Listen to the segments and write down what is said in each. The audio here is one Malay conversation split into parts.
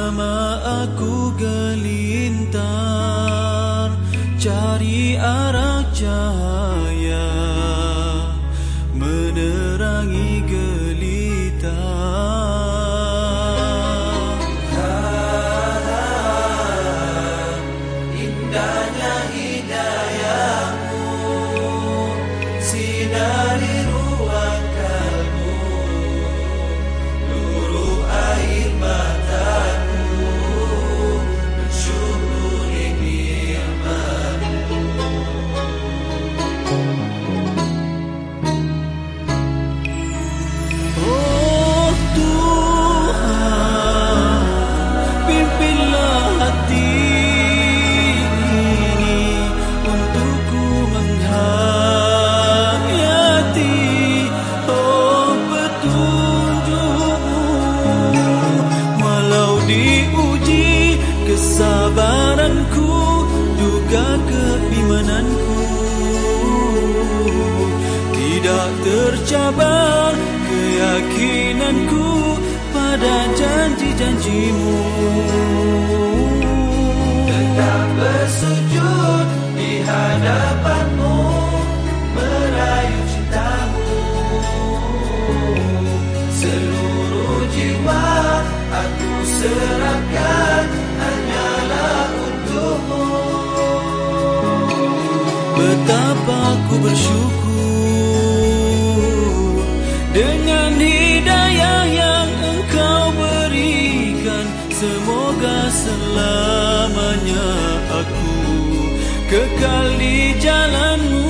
Lama aku gelintar cari arah cahaya menerangi gelita. Indahnya hidayahmu sinari ruang kalbu, luruh air mataku mensyukuri nikmatmu. Oh Tuhan, pimpinlah hati untukku menghayati. Oh petunjukmu, walau diuji kesabaranku juga keimananku, tidak tercabar keyakinanku pada janji-janjimu. Tetap bersujud di hadapanmu, merayu cintamu. Seluruh jiwa aku serahkan hanyalah untukmu. Betapa ku bersyukur dengan hidayah yang Engkau berikan. Semoga selamanya aku kekal di jalanmu.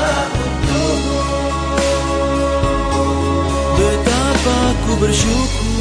Bersyukur